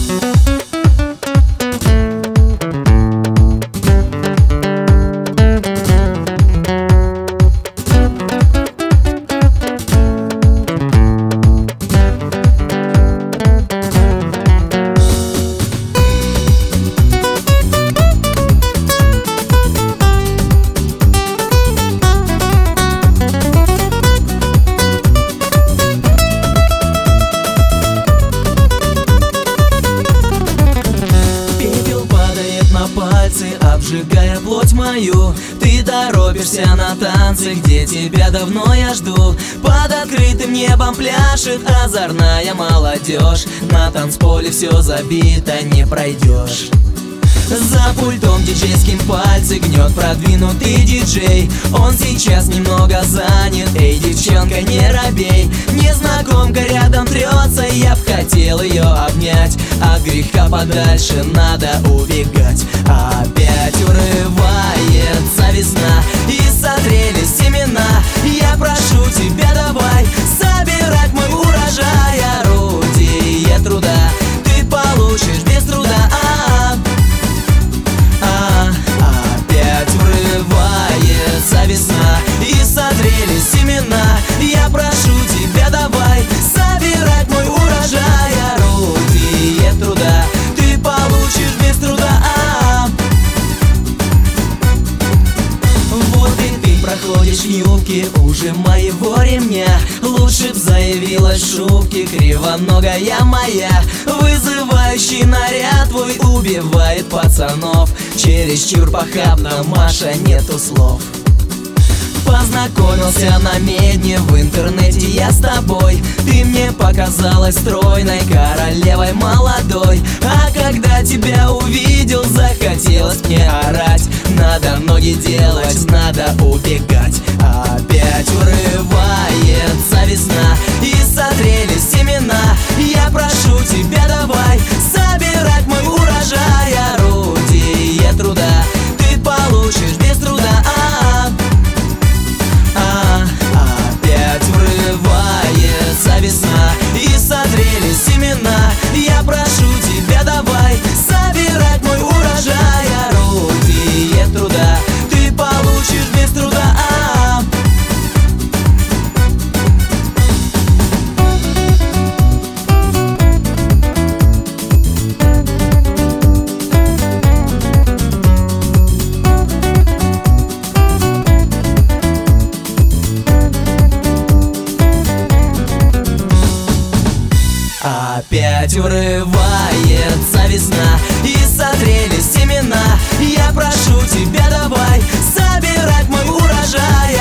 Обжигая плоть мою, ты торопишься на танцы, где тебя давно я жду. Под открытым небом пляшет озорная молодежь. На танцполе все забито, не пройдешь. За пультом диджейским пальцы гнет продвинутый диджей. Он сейчас немного занят, эй, девчонка, не робей. Незнакомка рядом трется, я б хотел ее обнять. От греха подальше надо убегать. Опять урывается весна, и созрели семена. Я прошу тебя, давай собирать мой урожай. Орудие труда ты получишь без труда. Опять врывается весна, и созрели семена. Я прошу тебя, давай собирать мой урожай. Орудие труда ты получишь без труда. Вот и ты проходишь в юбке уже моего ремня. Лучше б заявилась в шубке кривоногая моя. Вызывающий наряд твой убивает пацанов. Чересчур похабно, Маша, нету слов. Познакомился на медне, в интернете я с тобой. Ты мне показалась стройной королевой молодой. А когда тебя увидел, захотелось мне орать. Надо ноги делать, надо убегать. Опять урывается весна, и созрели семена. Я прошу тебя, давай собирать мой урожай. Орудие труда ты получишь без труда. Опять врывается весна, и созрели семена. Я прошу тебя, давай собирать мой урожай. Орудие труда ты получишь без труда. Опять урывается весна, и созрели семена. Я прошу тебя, давай собирать мой урожай.